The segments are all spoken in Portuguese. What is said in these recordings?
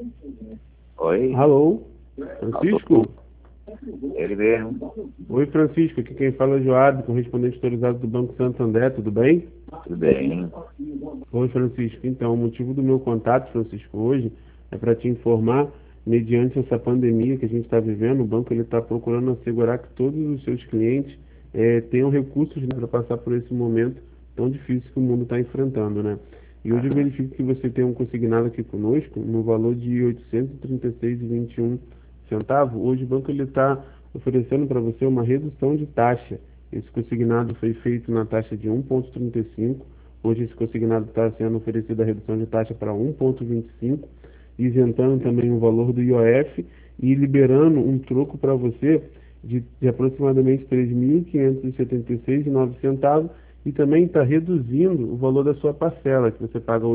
Oi? Alô, Francisco? Ele mesmo. Oi, Francisco. Aqui quem fala é Joab, correspondente autorizado do Banco Santander, tudo bem? Tudo bem? Oi, Francisco. Então, o motivo do meu contato, Francisco, hoje é para te informar, mediante essa pandemia que a gente está vivendo, o banco ele está procurando assegurar que todos os seus clientes tenham recursos, né, para passar por esse momento tão difícil que o mundo está enfrentando, né? E hoje eu Aham. verifico que você tem um consignado aqui conosco no valor de R$ 836,21. Hoje o banco ele está oferecendo para você uma redução de taxa. Esse consignado foi feito na taxa de 1,35. Hoje esse consignado está sendo oferecido a redução de taxa para 1,25, isentando também o valor do IOF e liberando um troco para você de aproximadamente R$ 3.576,09 e também está reduzindo o valor da sua parcela, que você paga R$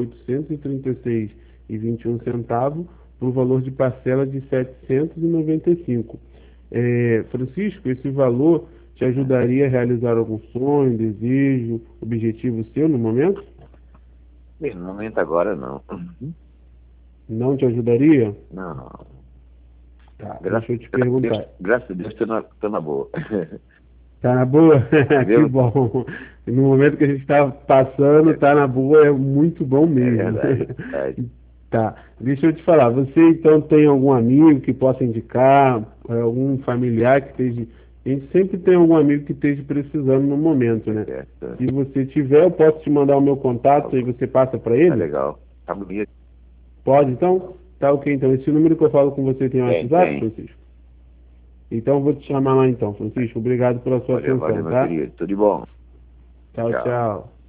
836,21 para o valor de parcela de R$ 795. Francisco, esse valor te ajudaria a realizar algum sonho, desejo, objetivo seu no momento? Bem, no momento agora não. Não te ajudaria? Não. Tá, Graças, deixa eu te graças a Deus, perguntar. graças a Deus tô na boa. Tá na boa? Que Entendeu? bom. No momento que a gente está passando, tá na boa, é muito bom É mesmo. verdade, é verdade. Tá, deixa eu te falar. Você então tem algum amigo que possa indicar, algum familiar que esteja. A gente sempre tem algum amigo que esteja precisando no momento, Tá né? certo. Se você tiver, eu posso te mandar o meu contato e você passa para Tá ele? legal. Tá bonito. Pode, então? Tá ok, então. Esse número que eu falo com você tem Tem, WhatsApp, tem. Francisco? Então eu vou te chamar lá então, Francisco. Obrigado pela sua Valeu, valeu, atenção, meu tá? querido. Tudo de bom. Tchau, Tchau. tchau.